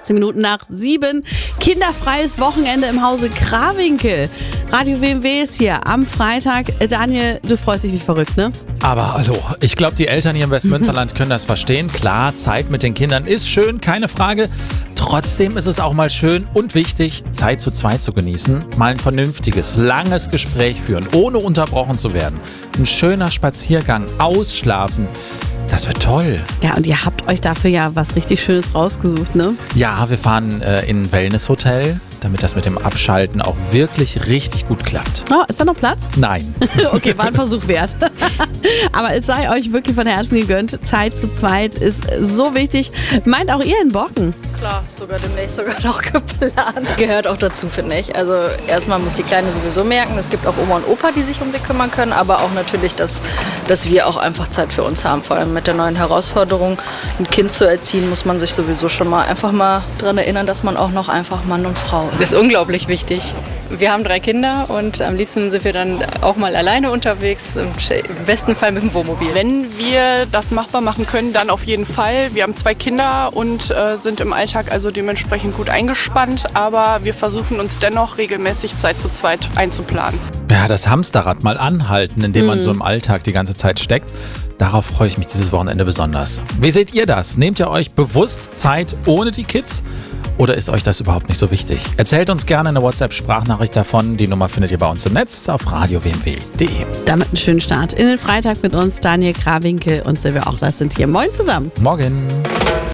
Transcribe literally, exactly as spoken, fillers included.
achtzehn Minuten nach sieben. Kinderfreies Wochenende im Hause Krawinkel. Radio W M W ist hier am Freitag. Daniel, du freust dich wie verrückt, ne? Aber hallo, ich glaube, die Eltern hier im Westmünsterland können das verstehen. Klar, Zeit mit den Kindern ist schön, keine Frage. Trotzdem ist es auch mal schön und wichtig, Zeit zu zweit zu genießen. Mal ein vernünftiges, langes Gespräch führen, ohne unterbrochen zu werden. Ein schöner Spaziergang, ausschlafen. Das wird toll. Ja, und ihr habt euch dafür ja was richtig Schönes rausgesucht, ne? Ja, wir fahren äh, in ein Wellnesshotel, damit das mit dem Abschalten auch wirklich richtig gut klappt. Oh, ist da noch Platz? Nein. Okay, war ein Versuch wert. Aber es sei euch wirklich von Herzen gegönnt. Zeit zu zweit ist so wichtig. Meint auch ihr in Bocken? Klar, sogar demnächst sogar noch geplant. Gehört auch dazu, finde ich. Also erstmal muss die Kleine sowieso merken, es gibt auch Oma und Opa, die sich um sie kümmern können, aber auch natürlich, dass, dass wir auch einfach Zeit für uns haben. Vor allem mit der neuen Herausforderung, ein Kind zu erziehen, muss man sich sowieso schon mal einfach mal daran erinnern, dass man auch noch einfach Mann und Frau ist. Das ist unglaublich wichtig. Wir haben drei Kinder und am liebsten sind wir dann auch mal alleine unterwegs, im besten Fall mit dem Wohnmobil. Wenn wir das machbar machen können, dann auf jeden Fall. Wir haben zwei Kinder und äh, sind im Alltag also dementsprechend gut eingespannt, aber wir versuchen uns dennoch regelmäßig Zeit zu zweit einzuplanen. Ja, das Hamsterrad mal anhalten, indem man Mhm. so im Alltag die ganze Zeit steckt. Darauf freue ich mich dieses Wochenende besonders. Wie seht ihr das? Nehmt ihr euch bewusst Zeit ohne die Kids? Oder ist euch das überhaupt nicht so wichtig? Erzählt uns gerne eine WhatsApp-Sprachnachricht davon. Die Nummer findet ihr bei uns im Netz auf radio w m w punkt d e. Damit einen schönen Start in den Freitag mit uns. Daniel Krawinkel und Silvia Auch, das sind hier. Moin zusammen. Morgen.